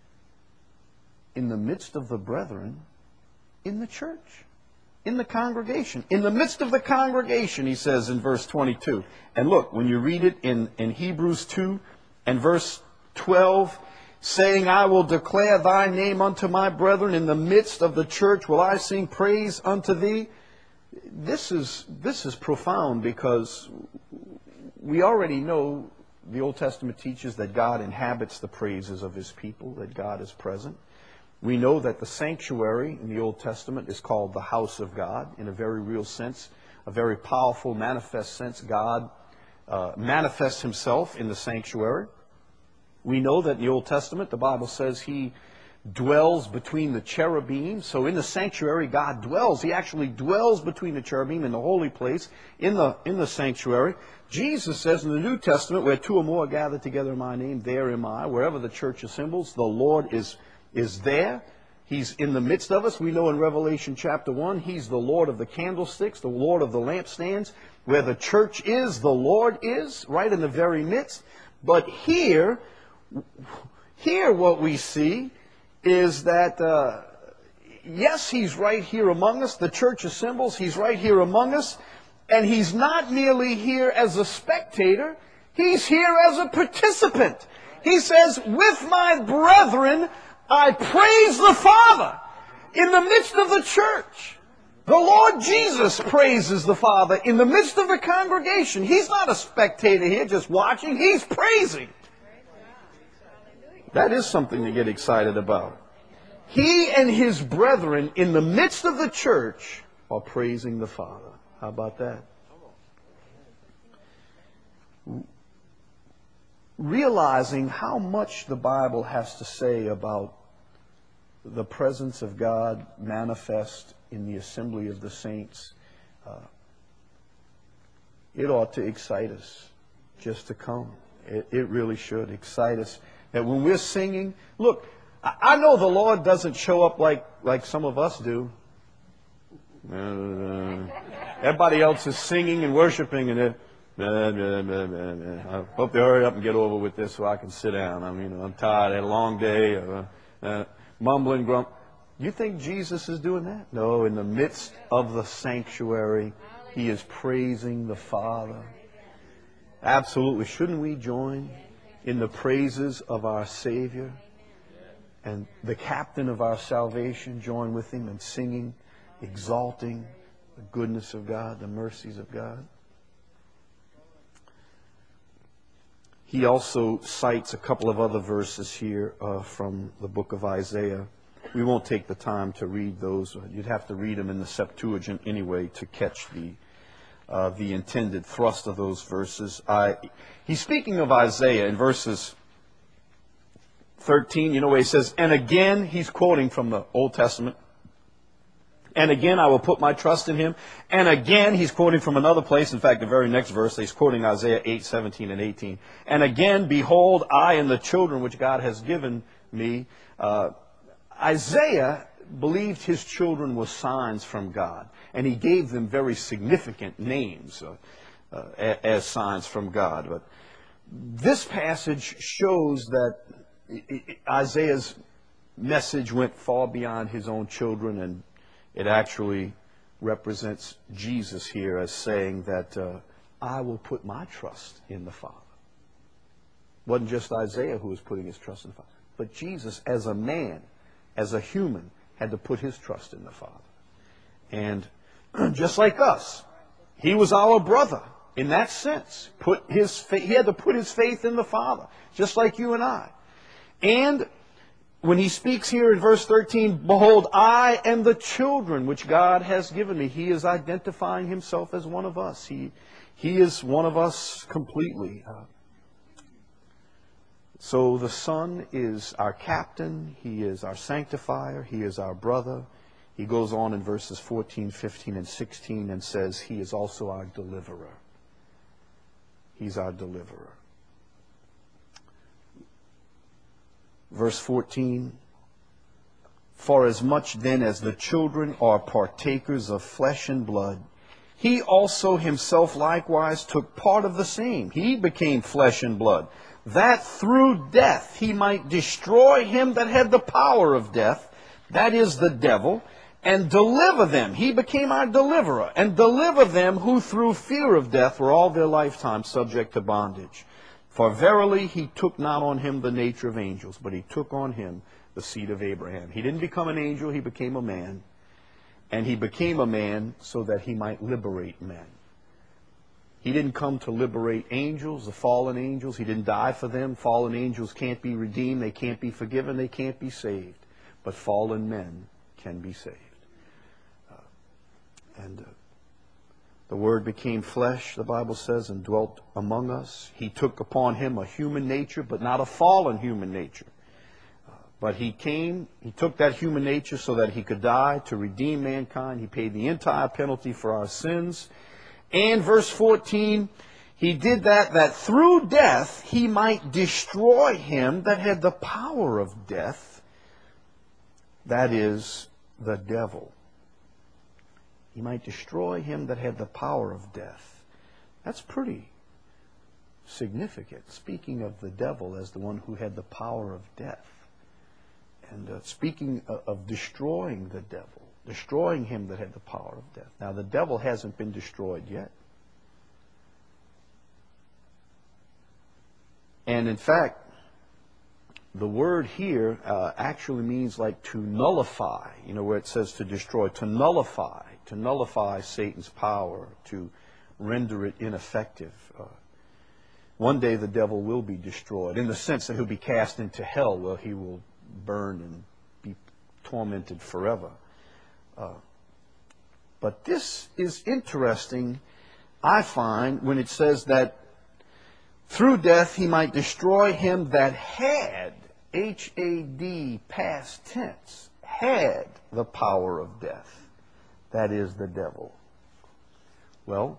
in the midst of the brethren in the church, in the congregation. In the midst of the congregation, he says in verse 22. And look, when you read it in Hebrews 2 and verse 12, saying, I will declare thy name unto my brethren. In the midst of the church will I sing praise unto thee. This is profound because we already know the Old Testament teaches that God inhabits the praises of his people, that God is present. We know that the sanctuary in the Old Testament is called the house of God in a very real sense, a very powerful, manifest sense. God manifests himself in the sanctuary. We know that in the Old Testament, the Bible says he dwells between the cherubim. So in the sanctuary, God dwells. He actually dwells between the cherubim in the holy place, in the sanctuary. Jesus says in the New Testament, where two or more are gathered together in my name, there am I. Wherever the church assembles, the Lord is there. He's in the midst of us. We know in Revelation chapter 1, he's the Lord of the candlesticks, the Lord of the lampstands. Where the church is, the Lord is, right in the very midst. But here what we see is that, yes, he's right here among us. The church assembles. He's right here among us. And he's not merely here as a spectator. He's here as a participant. He says, with my brethren, I praise the Father in the midst of the church. The Lord Jesus praises the Father in the midst of the congregation. He's not a spectator here just watching. He's praising. That is something to get excited about. He and his brethren in the midst of the church are praising the Father. How about that? Realizing how much the Bible has to say about the presence of God manifest in the assembly of the saints, it ought to excite us just to come. It really should excite us. That when we're singing, look, I know the Lord doesn't show up like some of us do. Everybody else is singing and worshiping, and I hope they hurry up and get over with this so I can sit down. I mean, I'm tired. I had a long day. Mumbling, grump. You think Jesus is doing that? No, in the midst of the sanctuary, he is praising the Father. Absolutely. Shouldn't we join in the praises of our Savior and the captain of our salvation? Join with him in singing, exalting the goodness of God, the mercies of God. He also cites a couple of other verses here from the book of Isaiah. We won't take the time to read those. You'd have to read them in the Septuagint anyway to catch the intended thrust of those verses. He's speaking of Isaiah in verses 13, where he says, and again, he's quoting from the Old Testament. And again, I will put my trust in him. And again, he's quoting from another place. In fact, the very next verse, he's quoting Isaiah 8:17 and 18. And again, behold, I and the children which God has given me. Isaiah believed his children were signs from God. And he gave them very significant names as signs from God. But this passage shows that Isaiah's message went far beyond his own children, and it actually represents Jesus here as saying that I will put my trust in the Father. It wasn't just Isaiah who was putting his trust in the Father, but Jesus as a man, as a human, had to put his trust in the Father. And just like us, he was our brother in that sense. He had to put his faith in the Father, just like you and I. And when he speaks here in verse 13, behold, I am the children which God has given me. He is identifying himself as one of us. He is one of us completely. So the Son is our captain. He is our sanctifier. He is our brother. He goes on in verses 14, 15, and 16 and says he is also our deliverer. He's our deliverer. Verse 14, for as much then as the children are partakers of flesh and blood, he also himself likewise took part of the same. He became flesh and blood, that through death he might destroy him that had the power of death, that is the devil, and deliver them. He became our deliverer, and deliver them who through fear of death were all their lifetime subject to bondage. For verily he took not on him the nature of angels, but he took on him the seed of Abraham. He didn't become an angel, he became a man. And he became a man so that he might liberate men. He didn't come to liberate angels, the fallen angels. He didn't die for them. Fallen angels can't be redeemed, they can't be forgiven, they can't be saved. But fallen men can be saved. The Word became flesh, the Bible says, and dwelt among us. He took upon him a human nature, but not a fallen human nature. But he took that human nature so that he could die to redeem mankind. He paid the entire penalty for our sins. And verse 14, he did that through death he might destroy him that had the power of death, that is, the devil. He might destroy him that had the power of death. That's pretty significant, speaking of the devil as the one who had the power of death. And speaking of destroying the devil, destroying him that had the power of death. Now, the devil hasn't been destroyed yet. And in fact, the word here actually means like to nullify, where it says to destroy, to nullify Satan's power, to render it ineffective. One day the devil will be destroyed, in the sense that he'll be cast into hell, where he will burn and be tormented forever. But this is interesting, I find, when it says that through death he might destroy him that had, H-A-D, past tense, had the power of death. That is the devil. Well,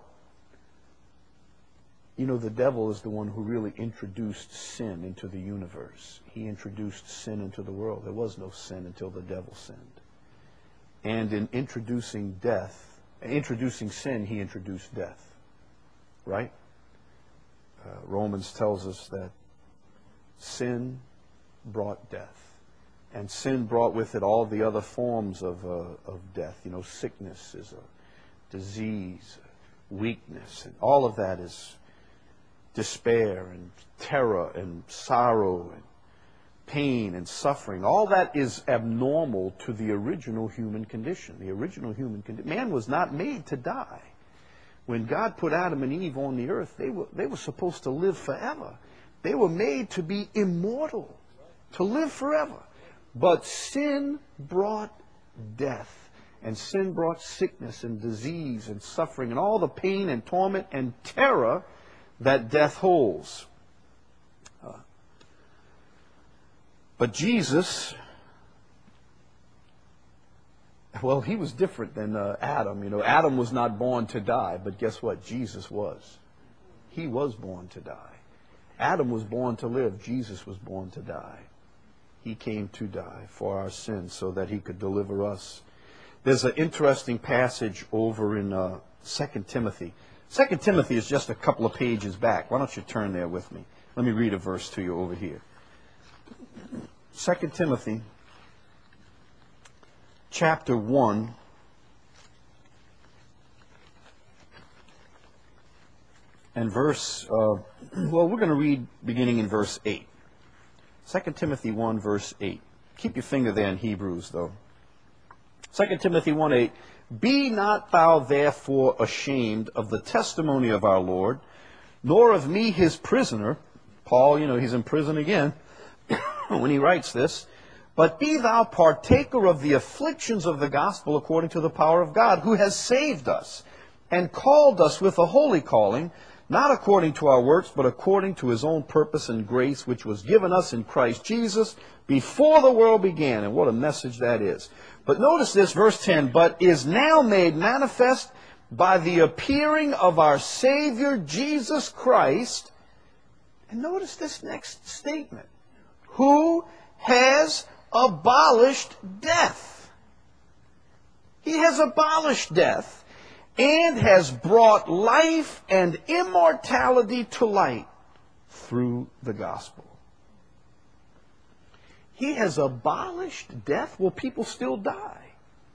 the devil is the one who really introduced sin into the universe. He introduced sin into the world. There was no sin until the devil sinned. And in introducing sin, he introduced death. Right? Romans tells us that sin brought death. And sin brought with it all the other forms of death. Sickness is a disease, weakness, and all of that is despair and terror and sorrow and pain and suffering. All that is abnormal to the original human condition. The original human condition. Man was not made to die. When God put Adam and Eve on the earth, they were supposed to live forever. They were made to be immortal, to live forever. But sin brought death. And sin brought sickness and disease and suffering and all the pain and torment and terror that death holds. But Jesus, well, he was different than Adam. Adam was not born to die, but guess what? Jesus was. He was born to die. Adam was born to live. Jesus was born to die. He came to die for our sins so that he could deliver us. There's an interesting passage over in 2 Timothy. 2 Timothy is just a couple of pages back. Why don't you turn there with me? Let me read a verse to you over here. 2 Timothy chapter 1 and we're going to read beginning in verse 8. 2 Timothy 1, verse 8. Keep your finger there in Hebrews, though. 2 Timothy 1, 8. Be not thou therefore ashamed of the testimony of our Lord, nor of me his prisoner. Paul, he's in prison again when he writes this. But be thou partaker of the afflictions of the gospel according to the power of God, who has saved us and called us with a holy calling, not according to our works, but according to his own purpose and grace, which was given us in Christ Jesus before the world began. And what a message that is. But notice this, verse 10, but is now made manifest by the appearing of our Savior Jesus Christ. And notice this next statement. Who has abolished death. He has abolished death and has brought life and immortality to light through the gospel. He has abolished death. Will people still die?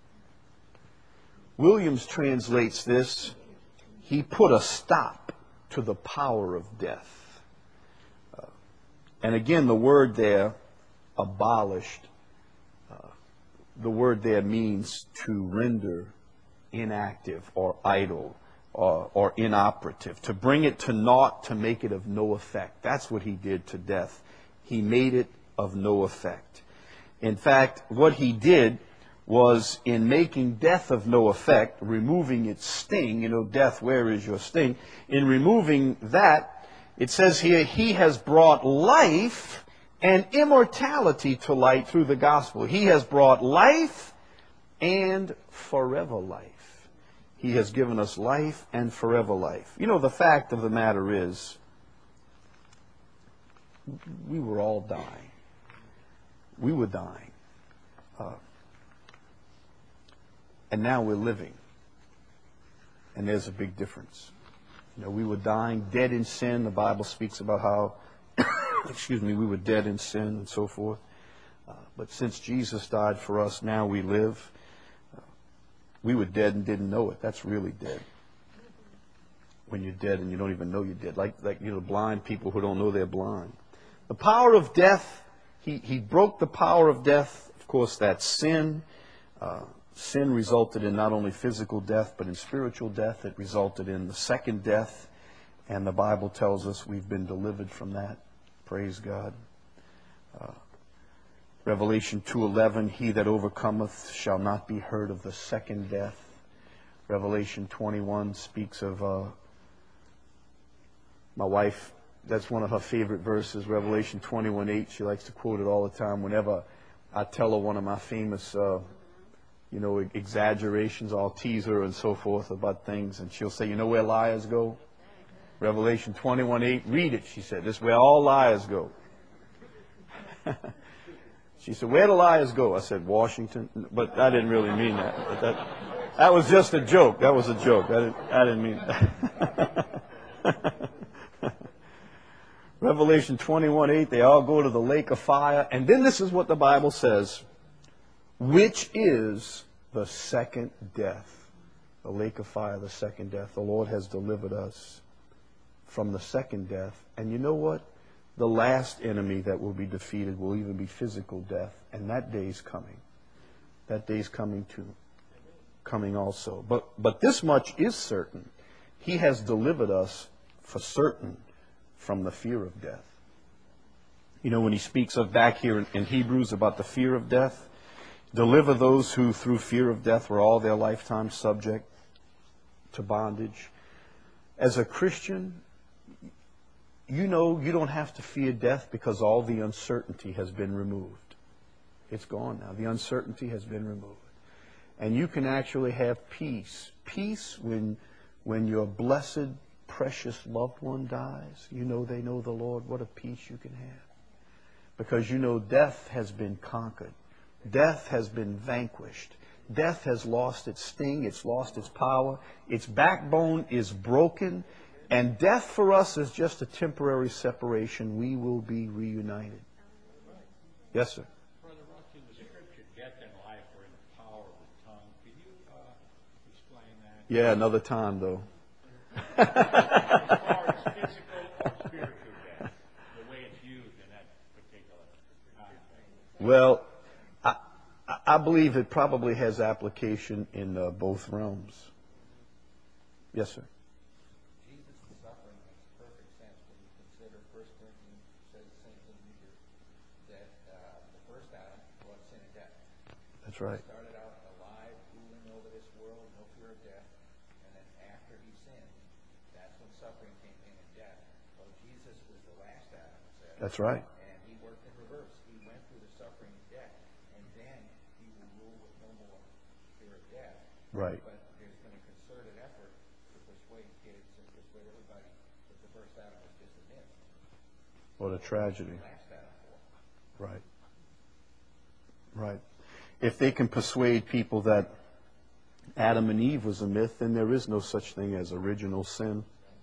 Williams translates this, he put a stop to the power of death. And again, the word there, abolished, the word there means to render inactive or idle or inoperative, to bring it to naught, to make it of no effect. That's what he did to death. He made it of no effect. In fact, what he did was, in making death of no effect, removing its sting, death, where is your sting? In removing that, it says here, he has brought life and immortality to light through the gospel. He has brought life and forever life. He has given us life and forever life. The fact of the matter is, we were all dying. We were dying. And now we're living. And there's a big difference. We were dying, dead in sin. The Bible speaks about how we were dead in sin and so forth. But since Jesus died for us, now we live. We were dead and didn't know it. That's really dead. When you're dead and you don't even know you're dead. Like blind people who don't know they're blind. The power of death, he broke the power of death. Of course, that's sin. Sin resulted in not only physical death, but in spiritual death. It resulted in the second death. And the Bible tells us we've been delivered from that. Praise God. Revelation 2:11, he that overcometh shall not be hurt of the second death. Revelation 21 speaks of my wife. That's one of her favorite verses, Revelation 21:8. She likes to quote it all the time. Whenever I tell her one of my famous, exaggerations, I'll tease her and so forth about things. And she'll say, you know where liars go? Revelation 21:8. Read it, she said. This is where all liars go. She said, where do liars go? I said, Washington. But I didn't really mean that. But that was just a joke. That was a joke. I didn't mean that. Revelation 21:8, they all go to the lake of fire. And then this is what the Bible says, which is the second death. The lake of fire, the second death. The Lord has delivered us from the second death. And you know what? The last enemy that will be defeated will even be physical death. And that day's coming. That day's coming too. Coming also. But this much is certain. He has delivered us for certain from the fear of death. When he speaks of back here in Hebrews about the fear of death, deliver those who through fear of death were all their lifetime subject to bondage. As a Christian, you don't have to fear death because all the uncertainty has been removed. It's gone now. The uncertainty has been removed. And you can actually have peace. Peace when your blessed, precious loved one dies. They know the Lord. What a peace you can have. Because death has been conquered. Death has been vanquished. Death has lost its sting. It's lost its power. Its backbone is broken. And death for us is just a temporary separation. We will be reunited. Yes, sir. Brother Ross, in the scripture, death and life are in the power of the tongue. Can you explain that? Yeah, another time, though. As far as physical or spiritual death, the way it's used in that particular context? Well, I believe it probably has application in both realms. Yes, sir. Jesus' suffering makes perfect sense when you consider 1 Corinthians says the same thing we do, that the first Adam brought sin and death. That's right. He started out alive, ruling over this world, no fear of death, and then after he sinned, that's when suffering came in and death. Well, Jesus was the last Adam, it says. That's right. And he worked in reverse. He went through the suffering and death, and then he will rule with no more fear of death. Right. But there's been a concerted effort to persuade kids and persuade everybody that the first Adam was just a myth. What a tragedy. The last Adam for. Right. Right. If they can persuade people that Adam and Eve was a myth, then there is no such thing as original sin.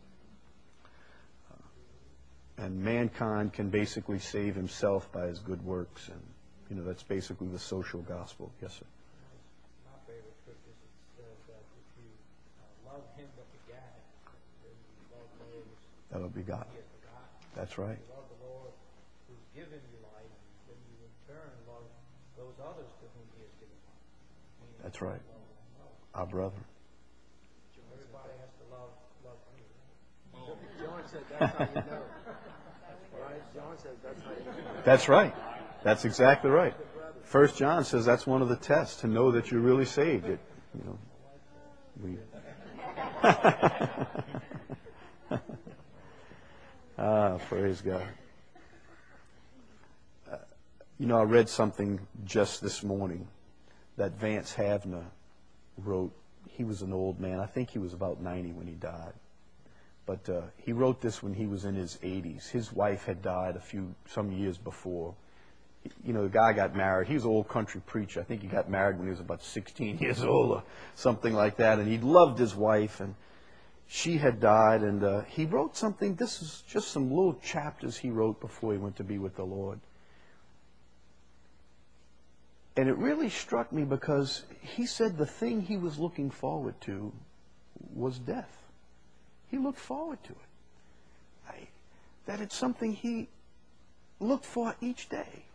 And mankind can basically save himself by his good works. And, that's basically the social gospel. Yes, sir. My favorite scriptures, it says that if you love him that begat, then you love those That'll be God. he has begotten. That's right. You love the Lord who's given you life, then you in turn love those others to whom he has given life. Meaning That's right. love. Our brother. Everybody has to love me. John said that's how you know. Right? John says that's how you know. That's right. That's exactly right. 1 John says that's one of the tests to know that you're really saved. Praise God. I read something just this morning that Vance Havner wrote. He was an old man. I think he was about 90 when he died. But he wrote this when he was in his 80s. His wife had died some years before. The guy got married. He was an old country preacher. I think he got married when he was about 16 years old or something like that. And he loved his wife, and she had died. And he wrote something. This is just some little chapters he wrote before he went to be with the Lord. And it really struck me because he said the thing he was looking forward to was death. He looked forward to it. That it's something he looked for each day.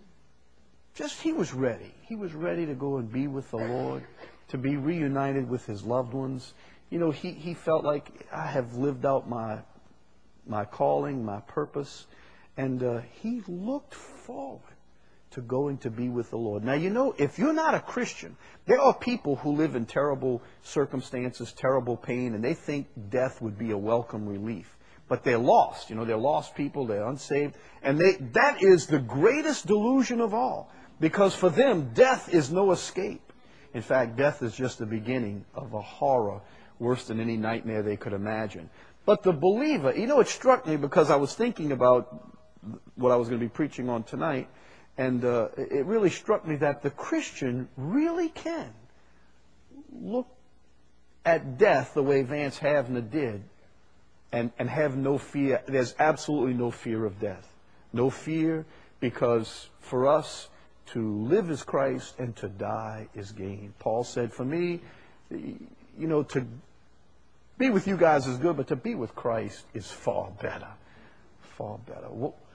He was ready. He was ready to go and be with the Lord, to be reunited with his loved ones. He felt like I have lived out my calling, my purpose. And he looked forward to going to be with the Lord. Now, if you're not a Christian, there are people who live in terrible circumstances, terrible pain, and they think death would be a welcome relief. But they're lost. They're lost people. They're unsaved. And that is the greatest delusion of all. Because for them, death is no escape. In fact, death is just the beginning of a horror worse than any nightmare they could imagine. But the believer, it struck me because I was thinking about what I was going to be preaching on tonight. And it really struck me that the Christian really can look at death the way Vance Havner did and have no fear. There's absolutely no fear of death. No fear, because for us to live is Christ and to die is gain. Paul said, for me, to be with you guys is good, but to be with Christ is far better. Far better.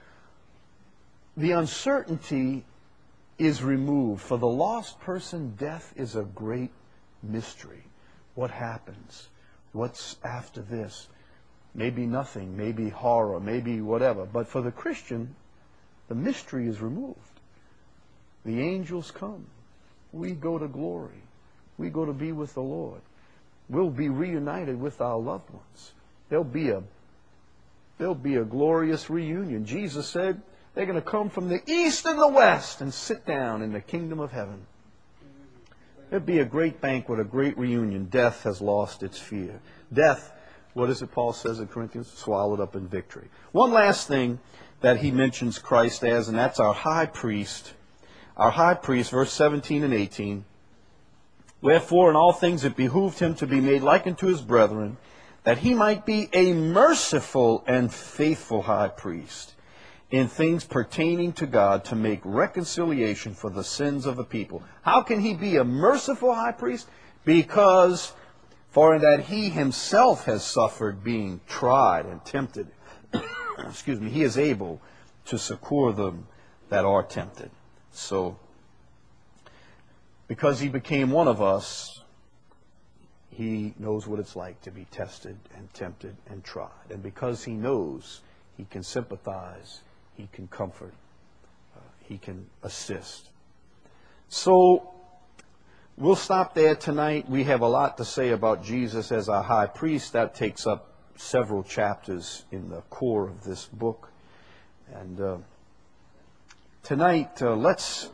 The uncertainty is removed. For the lost person, death is a great mystery. What happens? What's after this? Maybe nothing, maybe horror, maybe whatever. But for the Christian, the mystery is removed. The angels come. We go to glory. We go to be with the Lord. We'll be reunited with our loved ones. There'll be a glorious reunion. Jesus said, they're going to come from the east and the west and sit down in the kingdom of heaven. There'll be a great banquet, a great reunion. Death has lost its fear. Death, what is it Paul says in Corinthians? Swallowed up in victory. One last thing that he mentions Christ as, and that's our high priest. Our high priest, verse 17 and 18. Wherefore in all things it behooved him to be made like unto his brethren, that he might be a merciful and faithful high priest in things pertaining to God, to make reconciliation for the sins of the people. How can he be a merciful high priest? Because For in that he himself has suffered being tried and tempted, excuse me, he is able to succor them that are tempted. So, because he became one of us, he knows what it's like to be tested and tempted and tried. And because he knows, he can sympathize, he can comfort, he can assist. So, we'll stop there tonight. We have a lot to say about Jesus as our high priest. That takes up several chapters in the core of this book. And tonight, let's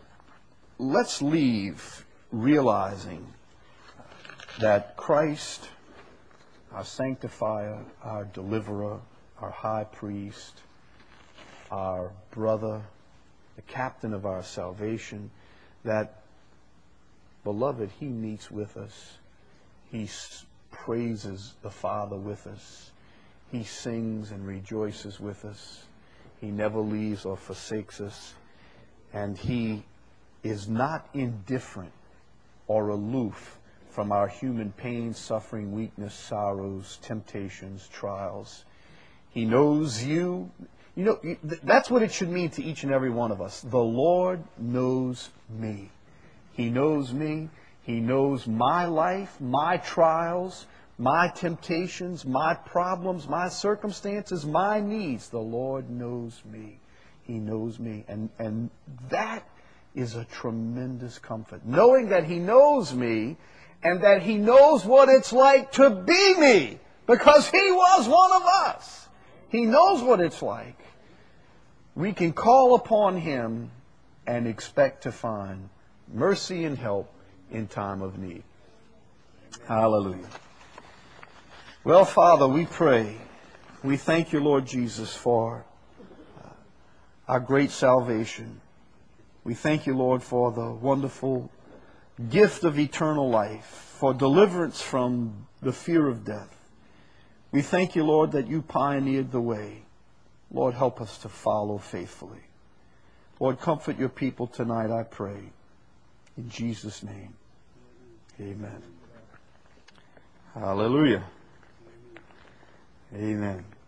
leave realizing that Christ, our sanctifier, our deliverer, our high priest, our brother, the captain of our salvation, that, beloved, he meets with us. He praises the Father with us. He sings and rejoices with us. He never leaves or forsakes us. And he is not indifferent or aloof from our human pain, suffering, weakness, sorrows, temptations, trials. He knows you. You know, that's what it should mean to each and every one of us. The Lord knows me. He knows me. He knows my life, my trials, my temptations, my problems, my circumstances, my needs. The Lord knows me. He knows me. And that is a tremendous comfort. Knowing that he knows me and that he knows what it's like to be me, because he was one of us. He knows what it's like. We can call upon him and expect to find mercy and help in time of need. Hallelujah. Well, Father, we pray. We thank you, Lord Jesus, for our great salvation. We thank you, Lord, for the wonderful gift of eternal life, for deliverance from the fear of death. We thank you, Lord, that you pioneered the way. Lord, help us to follow faithfully. Lord, comfort your people tonight, I pray. In Jesus' name, amen. Hallelujah. Amen.